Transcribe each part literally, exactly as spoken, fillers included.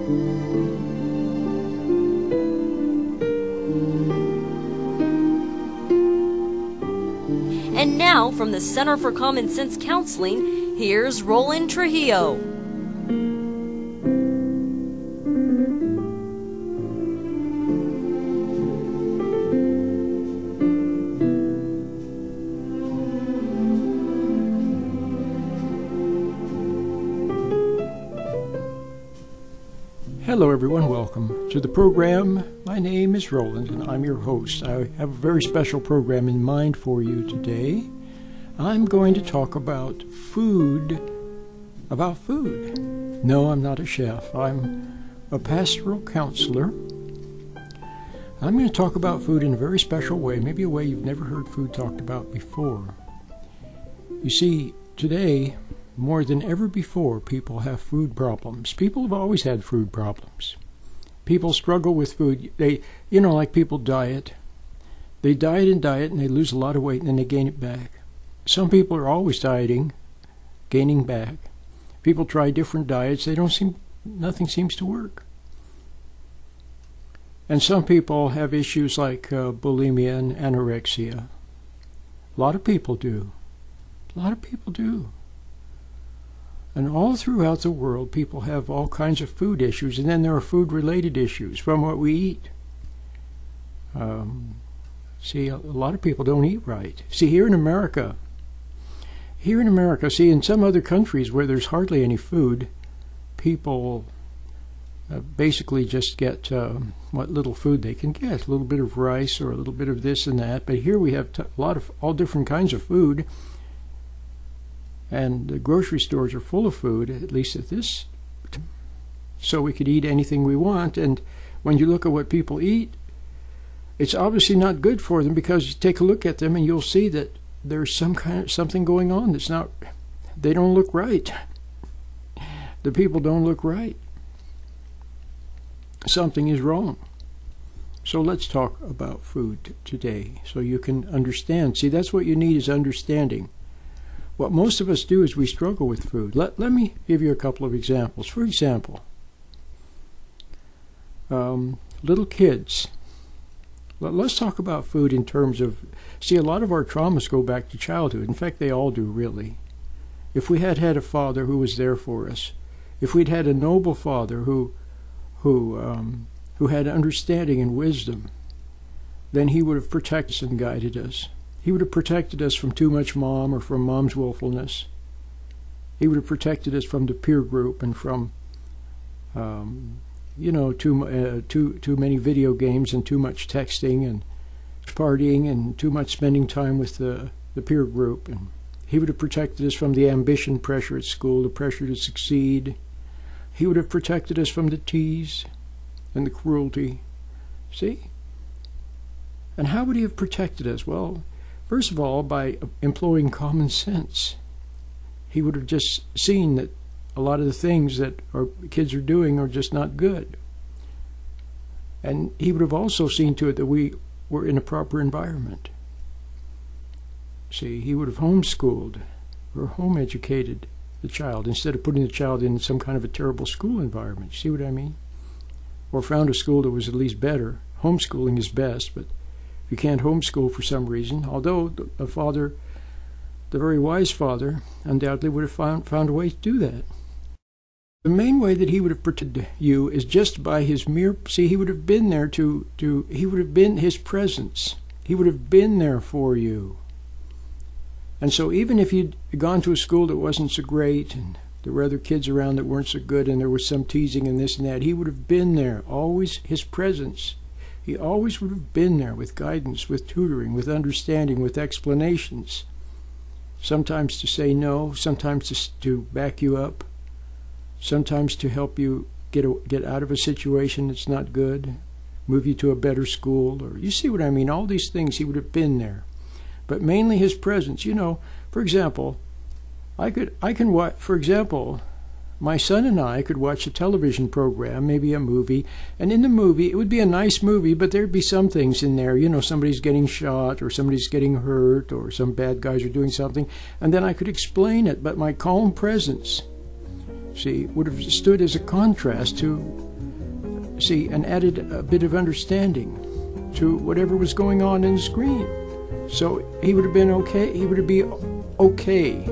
And now, from the Center for Common Sense Counseling, here's Roland Trujillo. Hello everyone, welcome to the program. My name is Roland and I'm your host. I have a very special program in mind for you today. I'm going to talk about food, about food. No, I'm not a chef. I'm a pastoral counselor. I'm going to talk about food in a very special way, maybe a way you've never heard food talked about before. You see, today, more than ever before, people have food problems. People have always had food problems. People struggle with food. They, you know, like people diet. They diet and diet and they lose a lot of weight and then they gain it back. Some people are always dieting, gaining back. People try different diets. They don't seem, nothing seems to work. And some people have issues like uh, bulimia and anorexia. A lot of people do. A lot of people do. And all throughout the world, people have all kinds of food issues, and then there are food-related issues from what we eat. Um, see, a, a lot of people don't eat right. See, here in America, here in America, see, in some other countries where there's hardly any food, people uh, basically just get uh, what little food they can get, a little bit of rice or a little bit of this and that. But here we have t- a lot of all different kinds of food. And the grocery stores are full of food, at least at this, so we could eat anything we want. And when you look at what people eat, it's obviously not good for them, because you take a look at them and you'll see that there's some kind of something going on that's not, they don't look right. The people don't look right. Something is wrong. So let's talk about food today so you can understand. See, that's what you need, is understanding. What most of us do is we struggle with food. Let, let me give you a couple of examples. For example, um, little kids. Let, let's talk about food in terms of, see, a lot of our traumas go back to childhood. In fact, they all do, really. If we had had a father who was there for us, if we'd had a noble father who, who, um, who had understanding and wisdom, then he would have protected us and guided us. He would have protected us from too much mom or from mom's willfulness. He would have protected us from the peer group and from, um, you know, too, uh, too, too many video games and too much texting and partying and too much spending time with the, the peer group. And he would have protected us from the ambition pressure at school, the pressure to succeed. He would have protected us from the tease and the cruelty. See? And how would he have protected us? Well, first of all, by employing common sense. He would have just seen that a lot of the things that our kids are doing are just not good. And he would have also seen to it that we were in a proper environment. See, he would have homeschooled or home educated the child instead of putting the child in some kind of a terrible school environment. See what I mean? Or found a school that was at least better. Homeschooling is best, but you can't homeschool for some reason, although a father, the very wise father, undoubtedly would have found, found a way to do that. The main way that he would have protected you is just by his mere, see, he would have been there to, to, he would have been his presence. He would have been there for you. And so even if you'd gone to a school that wasn't so great, and there were other kids around that weren't so good, and there was some teasing and this and that, he would have been there, always his presence. He always would have been there with guidance, with tutoring, with understanding, with explanations. Sometimes to say no, sometimes to, to back you up, sometimes to help you get a, get out of a situation that's not good, move you to a better school, or you see what I mean? All these things, he would have been there. But mainly his presence. You know, for example, I could, I can watch, for example, my son and I could watch a television program, maybe a movie, and in the movie, it would be a nice movie, but there'd be some things in there, you know, somebody's getting shot, or somebody's getting hurt, or some bad guys are doing something, and then I could explain it, but my calm presence, see, would have stood as a contrast to see, and added a bit of understanding to whatever was going on in the screen. So he would have been okay. He would be okay.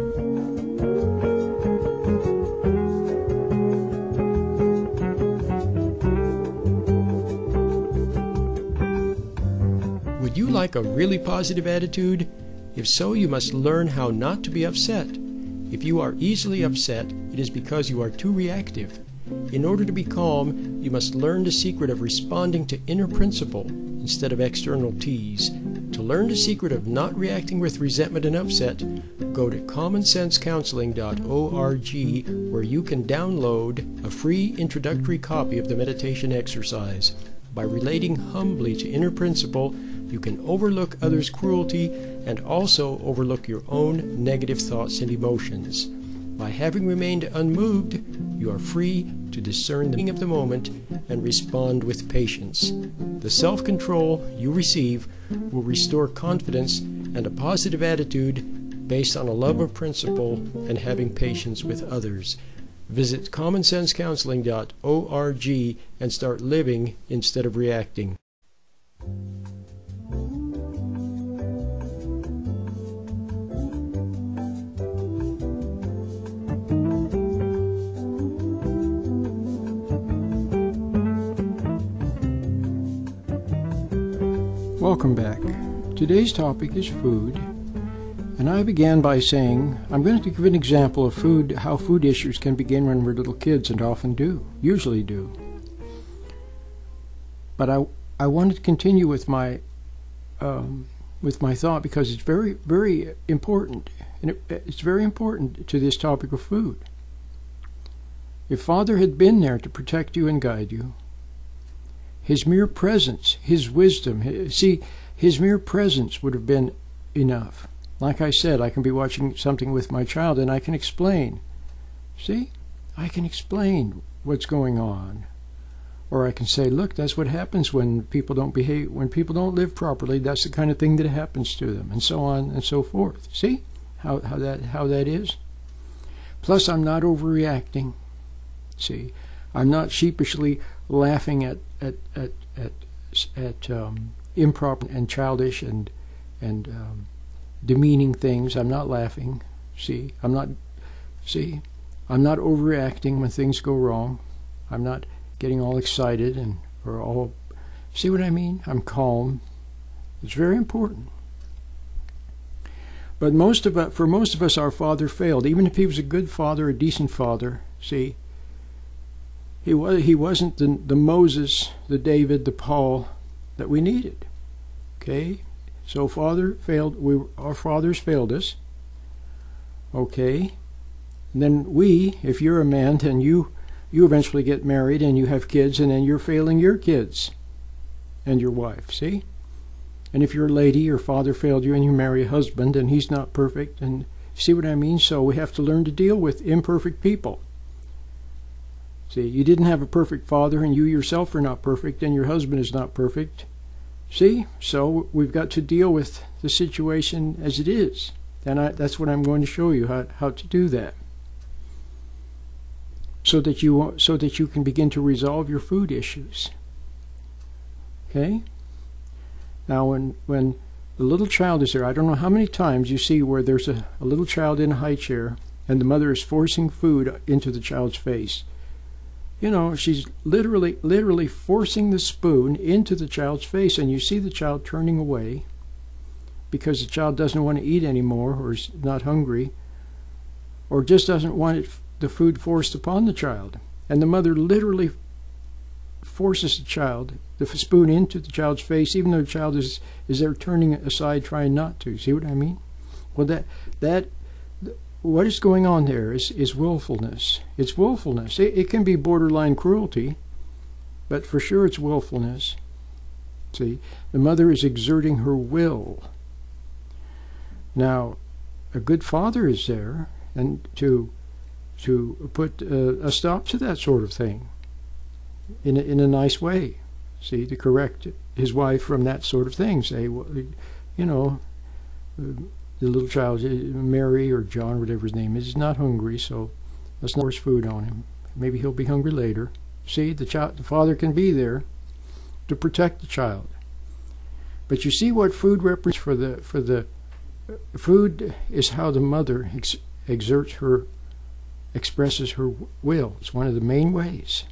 Would you like a really positive attitude? If so, you must learn how not to be upset. If you are easily upset, it is because you are too reactive. In order to be calm, you must learn the secret of responding to inner principle instead of external tease. To learn the secret of not reacting with resentment and upset, go to common sense counseling dot org, where you can download a free introductory copy of the meditation exercise. By relating humbly to inner principle, you can overlook others' cruelty and also overlook your own negative thoughts and emotions. By having remained unmoved, you are free to discern the meaning of the moment and respond with patience. The self-control you receive will restore confidence and a positive attitude based on a love of principle and having patience with others. Visit common sense counseling dot org and start living instead of reacting. Welcome back. Today's topic is food, and I began by saying I'm going to give an example of food, how food issues can begin when we're little kids, and often do, usually do. But I I wanted to continue with my um, with my thought because it's very very important, and it, it's very important to this topic of food. If Father had been there to protect you and guide you, His mere presence, His wisdom, his, see, His mere presence would have been enough. Like I said, I can be watching something with my child and I can explain. See, I can explain what's going on. Or I can say, look, that's what happens when people don't behave, when people don't live properly. That's the kind of thing that happens to them, and so on and so forth. See how, how that how that is? Plus, I'm not overreacting. See, I'm not sheepishly laughing at at at at, at um, improper and childish and and um, demeaning things. I'm not laughing. See, I'm not. See, I'm not overreacting when things go wrong. I'm not getting all excited and or all. See what I mean? I'm calm. It's very important. But most of us, for most of us, our father failed. Even if he was a good father, a decent father. See. He was he wasn't the, the Moses, the David, the Paul that we needed. Okay? So father failed we our fathers failed us. Okay? And then we, if you're a man, then you you eventually get married and you have kids, and then you're failing your kids and your wife, see? And if you're a lady, your father failed you and you marry a husband and he's not perfect, and see what I mean? So we have to learn to deal with imperfect people. See, you didn't have a perfect father, and you yourself are not perfect, and your husband is not perfect. See? So we've got to deal with the situation as it is. And I, that's what I'm going to show you, how, how to do that. So that you so that you can begin to resolve your food issues. Okay? Now when when the little child is there, I don't know how many times you see where there's a, a little child in a high chair, and the mother is forcing food into the child's face. You know, she's literally, literally forcing the spoon into the child's face, and you see the child turning away because the child doesn't want to eat anymore, or is not hungry, or just doesn't want it, the food forced upon the child. And the mother literally forces the child, the spoon into the child's face, even though the child is, is there turning aside, trying not to. See what I mean? Well, that that... what is going on there is, is willfulness. It's willfulness. It, it can be borderline cruelty, but for sure it's willfulness. See, the mother is exerting her will. Now, a good father is there and to to put uh, a stop to that sort of thing in a, in a nice way. See, to correct his wife from that sort of thing. Say, well, you know, uh, the little child, Mary or John, whatever his name is, is not hungry, so let's not force food on him. Maybe he'll be hungry later. See, the child, the father can be there to protect the child. But you see what food represents for the for the food is how the mother ex, exerts her, expresses her will. It's one of the main ways.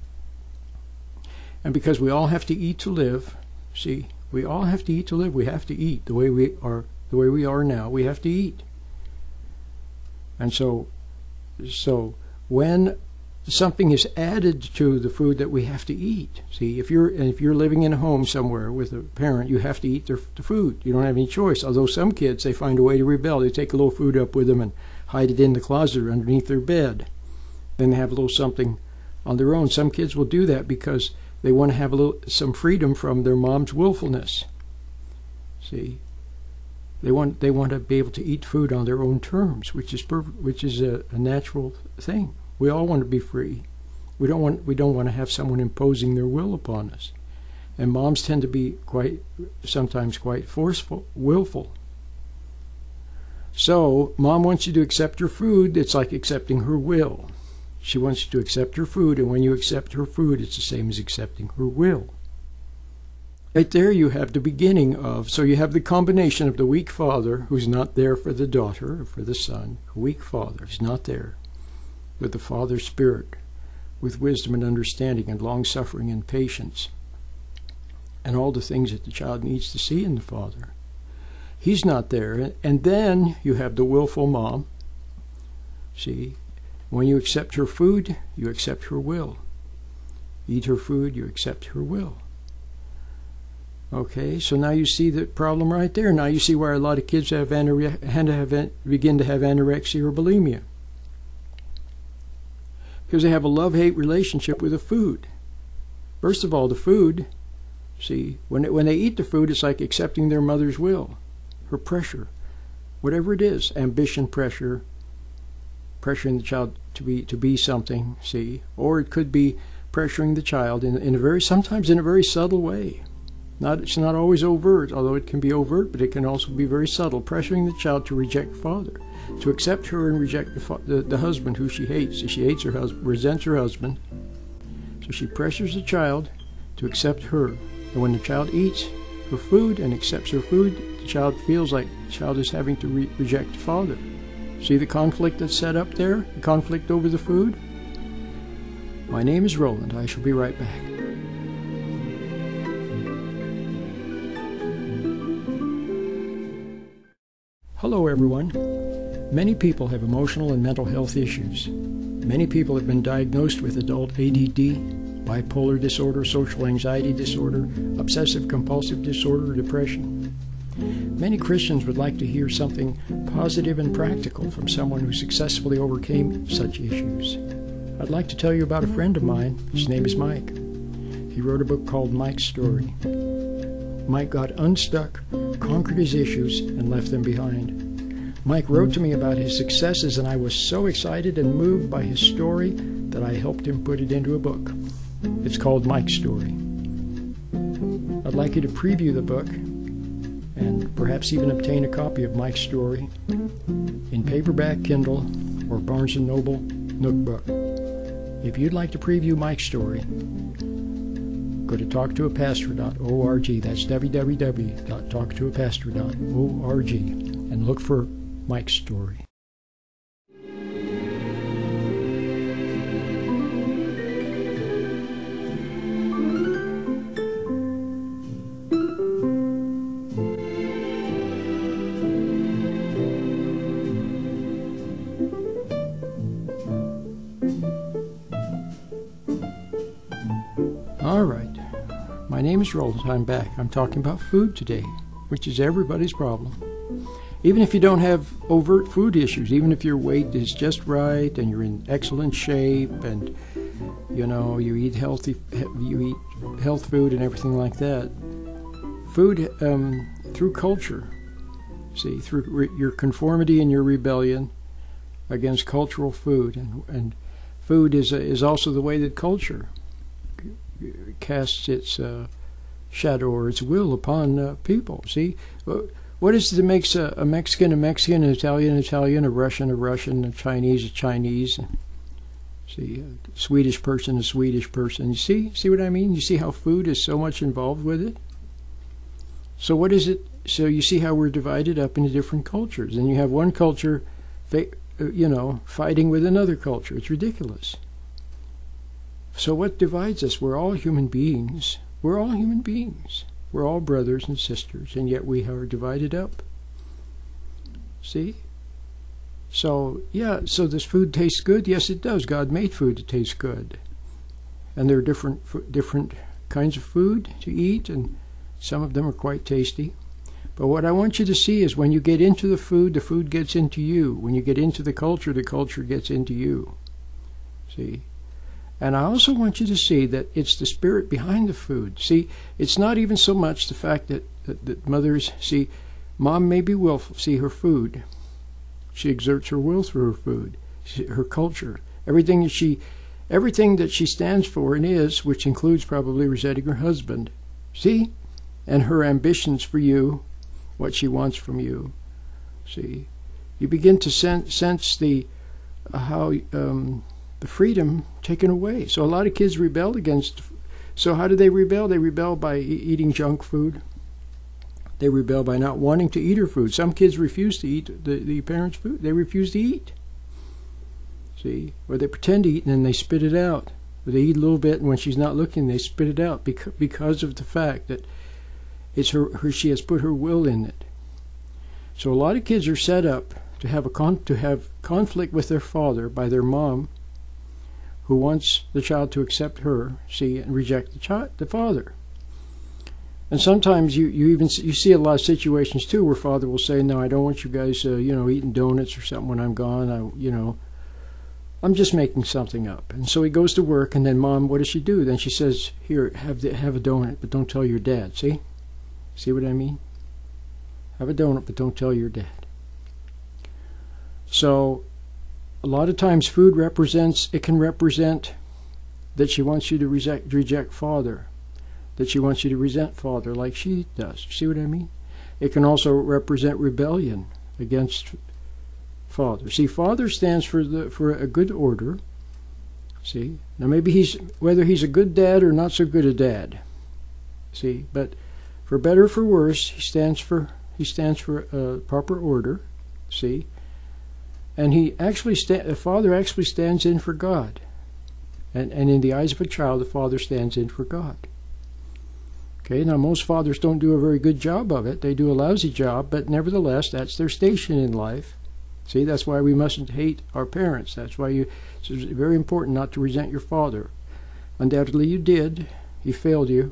And because we all have to eat to live, see, we all have to eat to live. We have to eat the way we are, the way we are now. We have to eat. And so, so when something is added to the food that we have to eat, see, if you're if you're living in a home somewhere with a parent, you have to eat their, the food. You don't have any choice. Although some kids, they find a way to rebel. They take a little food up with them and hide it in the closet or underneath their bed. Then they have a little something on their own. Some kids will do that because they want to have a little some freedom from their mom's willfulness. See, they want they want to be able to eat food on their own terms, which is perfect, which is a, a natural thing. We all want to be free. We don't want we don't want to have someone imposing their will upon us. And moms tend to be quite sometimes quite forceful, willful. So mom wants you to accept her food. It's like accepting her will. She wants you to accept her food, and when you accept her food, it's the same as accepting her will. Right there you have the beginning of, so you have the combination of the weak father who's not there for the daughter or for the son. A weak father is not there with the father's spirit, with wisdom and understanding and long-suffering and patience, and all the things that the child needs to see in the father. He's not there. And then you have the willful mom. See, when you accept her food, you accept her will. Eat her food, you accept her will. Okay, so now you see the problem right there. Now you see why a lot of kids have, anore- have begin to have anorexia or bulimia. Because they have a love-hate relationship with the food. First of all, the food, see, when, it, when they eat the food, it's like accepting their mother's will, her pressure, whatever it is, ambition, pressure, pressuring the child to be to be something, see, or it could be pressuring the child in, in a very, sometimes in a very subtle way. Not, it's not always overt, although it can be overt, but it can also be very subtle, pressuring the child to reject father, to accept her and reject the, fa- the, the husband who she hates. She hates her husband, resents her husband, so she pressures the child to accept her. And when the child eats her food and accepts her food, the child feels like the child is having to re- reject the father. See the conflict that's set up there? The conflict over the food? My name is Roland. I shall be right back. Hello, everyone. Many people have emotional and mental health issues. Many people have been diagnosed with adult A D D, bipolar disorder, social anxiety disorder, obsessive-compulsive disorder, or depression. Many Christians would like to hear something positive and practical from someone who successfully overcame such issues. I'd like to tell you about a friend of mine. His name is Mike. He wrote a book called Mike's Story. Mike got unstuck, conquered his issues, and left them behind. Mike wrote to me about his successes, and I was so excited and moved by his story that I helped him put it into a book. It's called Mike's Story. I'd like you to preview the book and perhaps even obtain a copy of Mike's Story in paperback, Kindle, or Barnes and Noble Nook Book. If you'd like to preview Mike's Story, go to talk to a pastor dot org. That's w w w dot talk to a pastor dot org and look for Mike's Story. All right. My name is Roland. I'm back. I'm talking about food today, which is everybody's problem. Even if you don't have overt food issues, even if your weight is just right and you're in excellent shape and you know you eat healthy, you eat health food and everything like that, food um, through culture, see, through re- your conformity and your rebellion against cultural food, and and food is a, is also the way that culture casts its uh, shadow or its will upon uh, people. See, what is it that makes a, a Mexican a Mexican, an Italian an Italian, a Russian a Russian, a Chinese a Chinese? See, a Swedish person, a Swedish person. You see, see what I mean? You see how food is so much involved with it? So what is it? So you see how we're divided up into different cultures, and you have one culture, you know, fighting with another culture. It's ridiculous. So what divides us? We're all human beings. We're all human beings. We're all brothers and sisters, and yet we are divided up. See? So, yeah, so this food tastes good? Yes, it does. God made food to taste good. And there are different different kinds of food to eat, and some of them are quite tasty. But what I want you to see is when you get into the food, the food gets into you. When you get into the culture, the culture gets into you. See? And I also want you to see that it's the spirit behind the food. See, it's not even so much the fact that, that, that mothers, see, mom may be willful, see her food. She exerts her will through her food, her culture, everything that she, everything that she stands for and is, which includes probably resenting her husband. See? And her ambitions for you, what she wants from you. See? You begin to sen sense the, uh, how, um, the freedom taken away. So a lot of kids rebel against. So how do they rebel? They rebel by e eating junk food. They rebel by not wanting to eat her food. Some kids refuse to eat the, the parents' food. They refuse to eat. See? Or they pretend to eat and then they spit it out. Or they eat a little bit and when she's not looking, they spit it out because, because of the fact that it's her, her, she has put her will in it. So a lot of kids are set up to have, a con to have conflict with their father by their mom, who wants the child to accept her, see, and reject the child, the father. And sometimes you, you even you see a lot of situations too where father will say, "No, I don't want you guys, uh, you know, eating donuts or something when I'm gone. I, you know, I'm just making something up." And so he goes to work, and then mom, what does she do? Then she says, "Here, have the, have a donut, but don't tell your dad." See, see what I mean? Have a donut, but don't tell your dad. So a lot of times food represents, it can represent that she wants you to reject, reject father, that she wants you to resent father like she does. See what I mean? It can also represent rebellion against father. See, father stands for the for a good order. See? Now maybe he's, whether he's a good dad or not so good a dad. See? But for better or for worse, he stands for, he stands for uh, proper order. See? And he actually, the father actually stands in for God. And, and in the eyes of a child, the father stands in for God. Okay, now most fathers don't do a very good job of it. They do a lousy job, but nevertheless, that's their station in life. See, that's why we mustn't hate our parents. That's why you, it's very important not to resent your father. Undoubtedly you did. He failed you.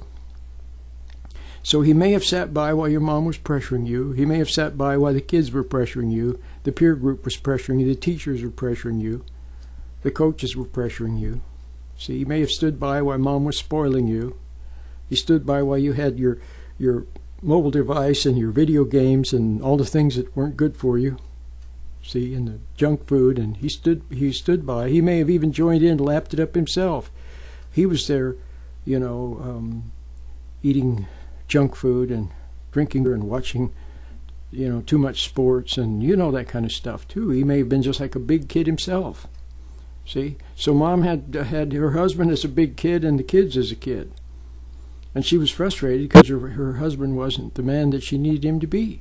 So he may have sat by while your mom was pressuring you. He may have sat by while the kids were pressuring you. The peer group was pressuring you. The teachers were pressuring you. The coaches were pressuring you. See, he may have stood by while mom was spoiling you. He stood by while you had your your mobile device and your video games and all the things that weren't good for you. See, and the junk food, and he stood he stood by. He may have even joined in, lapped it up himself. He was there, you know, um, eating junk food and drinking and watching, you know, too much sports and you know that kind of stuff too. He may have been just like a big kid himself. See, so mom had had her husband as a big kid and the kids as a kid, and she was frustrated because her, her husband wasn't the man that she needed him to be.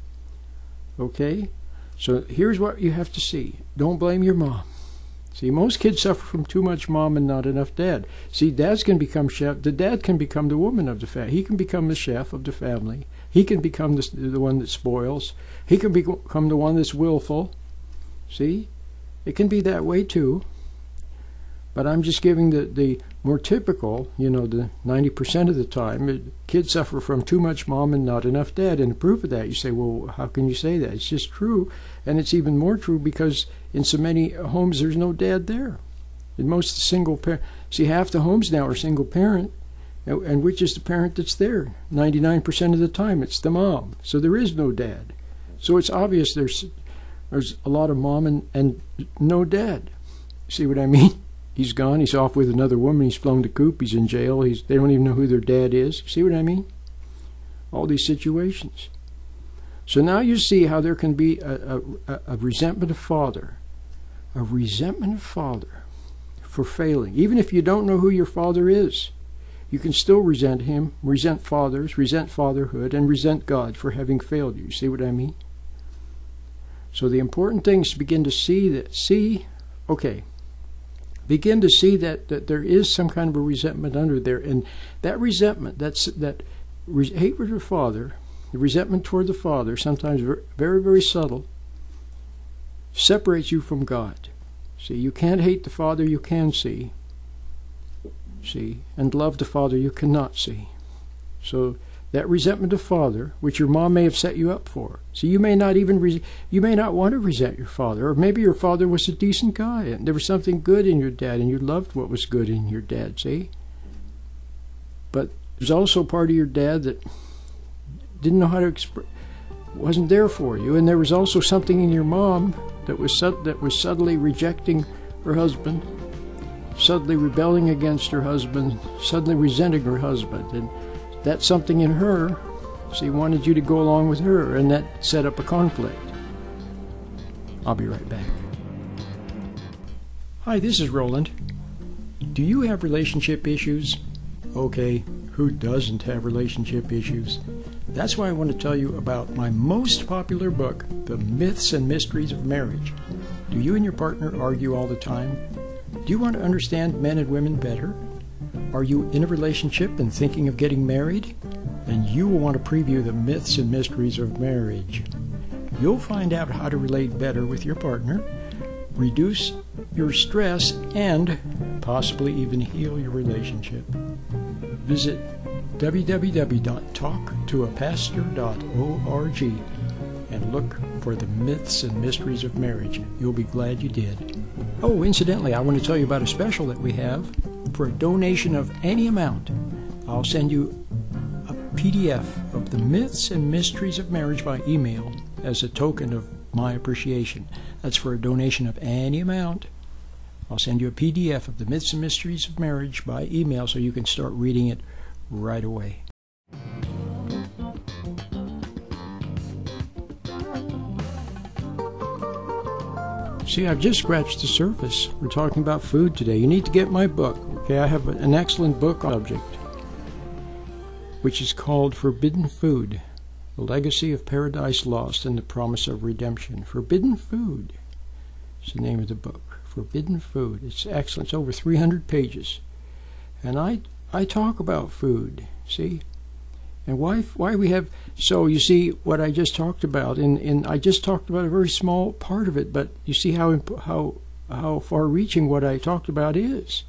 Okay, so here's what you have to see. Don't blame your mom. See, most kids suffer from too much mom and not enough dad. See, dads can become chef. The dad can become the woman of the family. He can become the chef of the family. He can become the, the one that spoils. He can become the one that's willful. See, it can be that way too. But I'm just giving the, the more typical, you know, the ninety percent of the time, it, kids suffer from too much mom and not enough dad. And to prove of that, you say, well, how can you say that? It's just true. And it's even more true because in so many homes, there's no dad there. In most single parent, see, half the homes now are single parent. And, and which is the parent that's there? ninety-nine percent of the time, it's the mom. So there is no dad. So it's obvious there's, there's a lot of mom and, and no dad. See what I mean? He's gone. He's off with another woman. He's flown the coop. He's in jail. He's, they don't even know who their dad is. See what I mean? All these situations. So now you see how there can be a, a, a resentment of father. A resentment of father for failing. Even if you don't know who your father is, you can still resent him, resent fathers, resent fatherhood, and resent God for having failed you. See what I mean? So the important thing is to begin to see that, see, okay, begin to see that, that there is some kind of a resentment under there. And that resentment, that's, that re hatred of father, the resentment toward the father, sometimes very, very subtle, separates you from God. See, you can't hate the father you can see. See, and love the father you cannot see. So that resentment of father, which your mom may have set you up for. So you may not even, re you may not want to resent your father, or maybe your father was a decent guy, and there was something good in your dad, and you loved what was good in your dad, see? But there's also part of your dad that didn't know how to express, wasn't there for you, and there was also something in your mom that was, that was subtly rejecting her husband, suddenly rebelling against her husband, suddenly resenting her husband, and that something in her, she wanted you to go along with her, and that set up a conflict. I'll be right back. Hi, this is Roland. Do you have relationship issues? Okay, who doesn't have relationship issues? That's why I want to tell you about my most popular book, The Myths and Mysteries of Marriage. Do you and your partner argue all the time? Do you want to understand men and women better? Are you in a relationship and thinking of getting married? Then you will want to preview the myths and mysteries of marriage. You'll find out how to relate better with your partner, reduce your stress, and possibly even heal your relationship. Visit w w w dot talk to a pastor dot org and look for the myths and mysteries of marriage. You'll be glad you did. Oh, incidentally, I want to tell you about a special that we have. For a donation of any amount, I'll send you a P D F of the myths and mysteries of marriage by email as a token of my appreciation. That's for a donation of any amount. I'll send you a P D F of the myths and mysteries of marriage by email so you can start reading it right away. See, I've just scratched the surface. We're talking about food today. You need to get my book. Okay, I have an excellent book on the subject, which is called Forbidden Food, The Legacy of Paradise Lost and the Promise of Redemption. Forbidden Food is the name of the book. Forbidden Food. It's excellent. It's over three hundred pages. And I I talk about food, see? And why why we have, so you see what I just talked about, and, and I just talked about a very small part of it, but you see how how how far-reaching what I talked about is.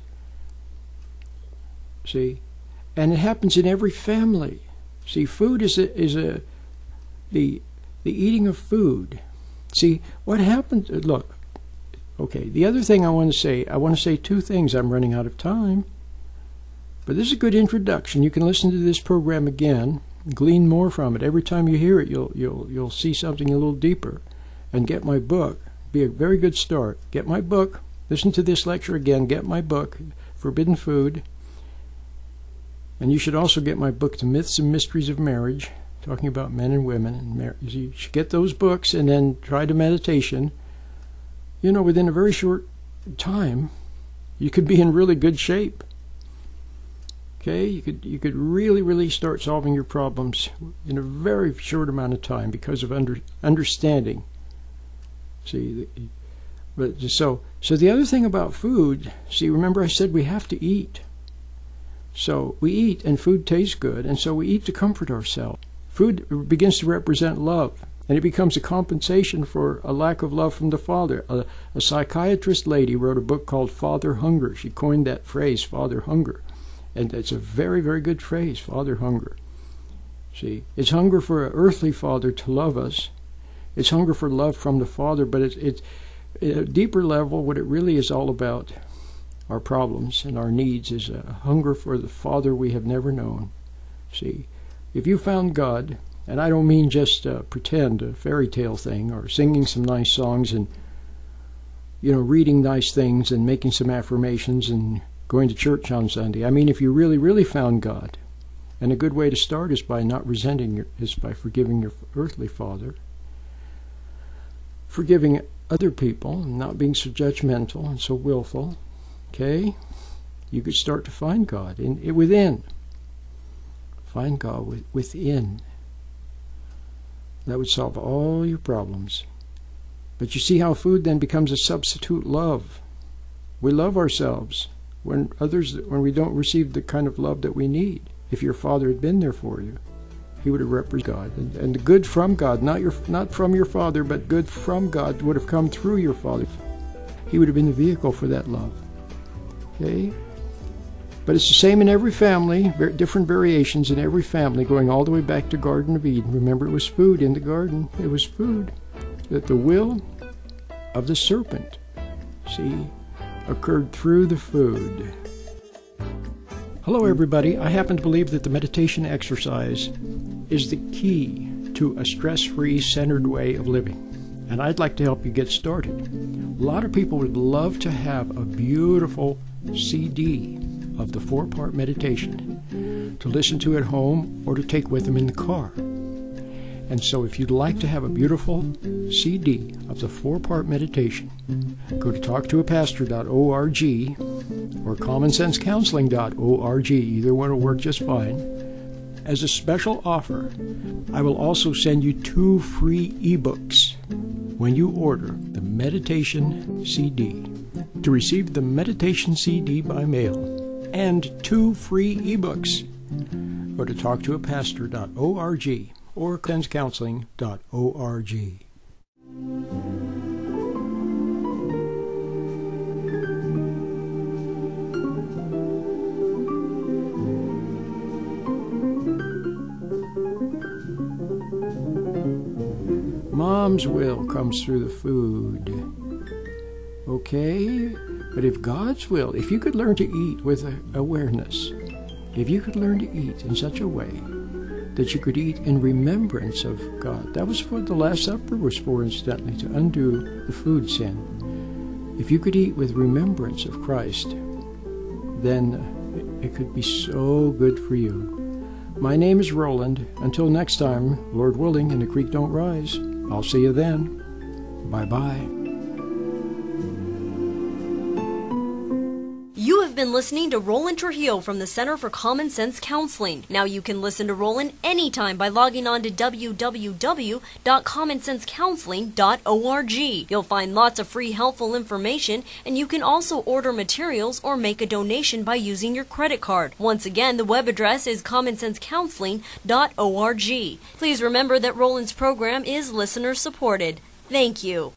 See? And it happens in every family. See, food is a, is a the the eating of food. See, what happens, look, okay, the other thing I want to say, I want to say two things. I'm running out of time. But this is a good introduction. You can listen to this program again, glean more from it. Every time you hear it, you'll you'll you'll see something a little deeper. And get my book. Be a very good start. Get my book. Listen to this lecture again. Get my book, Forbidden Food. And you should also get my book, The Myths and Mysteries of Marriage, talking about men and women and marriage. You should get those books and then try the meditation. You know, within a very short time, you could be in really good shape. Okay, you could you could really really start solving your problems in a very short amount of time because of under understanding. See, but so so the other thing about food. See, remember I said we have to eat. So we eat, and food tastes good, and so we eat to comfort ourselves. Food begins to represent love, and it becomes a compensation for a lack of love from the father. A, a psychiatrist lady wrote a book called Father Hunger. She coined that phrase, Father Hunger. And it's a very, very good phrase, father hunger. See, it's hunger for an earthly father to love us. It's hunger for love from the father, but it's, it's at a deeper level, what it really is all about, our problems and our needs, is a hunger for the father we have never known. See, if you found God, and I don't mean just uh, pretend a fairy tale thing or singing some nice songs and, you know, reading nice things and making some affirmations and going to church on Sunday. I mean, if you really, really found God, and a good way to start is by not resenting your, is by forgiving your earthly father, forgiving other people, and not being so judgmental and so willful, Okay? You could start to find God in, in within. Find God with, within. That would solve all your problems. But you see how food then becomes a substitute love. We love ourselves when others, when we don't receive the kind of love that we need. If your father had been there for you, he would have represented God. And, and the good from God, not your, not from your father, but good from God would have come through your father. He would have been the vehicle for that love. Okay? But it's the same in every family, different variations in every family, going all the way back to Garden of Eden. Remember, it was food in the garden. It was food. That the will of the serpent, see, occurred through the food. Hello, everybody. I happen to believe that the meditation exercise is the key to a stress-free, centered way of living. And I'd like to help you get started. A lot of people would love to have a beautiful C D of the four-part meditation to listen to at home or to take with them in the car. And so if you'd like to have a beautiful C D of the four-part meditation, go to talk to a pastor dot org or common sense counseling dot org. Either one will work just fine. As a special offer, I will also send you two free ebooks when you order the meditation C D. To receive the meditation C D by mail and two free ebooks, go to talk to a pastor dot org or common sense counseling dot org. Mom's will comes through the food. Okay? But if God's will, if you could learn to eat with awareness, if you could learn to eat in such a way that you could eat in remembrance of God. That was what the Last Supper was for, incidentally, to undo the food sin. If you could eat with remembrance of Christ, then it could be so good for you. My name is Roland. Until next time, Lord willing, and the creek don't rise, I'll see you then. Bye-bye. You have been listening to Roland Trujillo from the Center for Common Sense Counseling. Now you can listen to Roland anytime by logging on to w w w dot common sense counseling dot org. You'll find lots of free helpful information, and you can also order materials or make a donation by using your credit card. Once again, the web address is common sense counseling dot org. Please remember that Roland's program is listener supported. Thank you.